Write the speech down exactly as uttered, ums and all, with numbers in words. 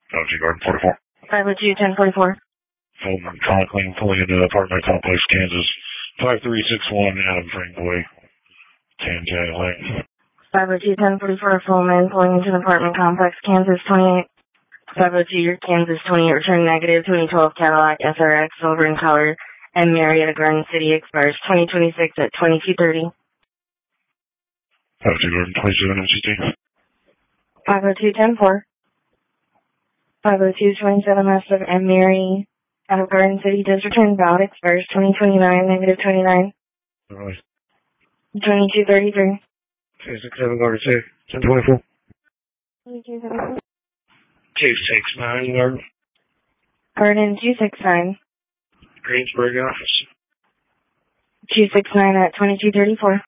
five two Garden forty-four. five oh two, ten forty-four. Fulton, Chronic Lane, pulling into apartment complex, Kansas. five three six one, Adam Frankaway. ten ten Lane. five oh two, ten forty-four, Fulton, pulling into an apartment complex, Kansas, twenty-eight. five oh two, Kansas, twenty-eight, return negative, twenty twelve Cadillac S R X, silver in color, and Marietta Garden City, expires twenty twenty-six at twenty-two thirty. five two Garden twenty-seven M C T. five oh two, ten four. five oh two, twenty-seven Massive and Mary out of Garden City does return valid, expires twenty twenty-nine, negative twenty-nine. Alright. twenty-two thirty-three. two six seven Garden City, ten twenty-four. twenty-two thirty-four. two six nine Garden. Garden two six nine. Greensburg office. two six nine at twenty-two thirty-four.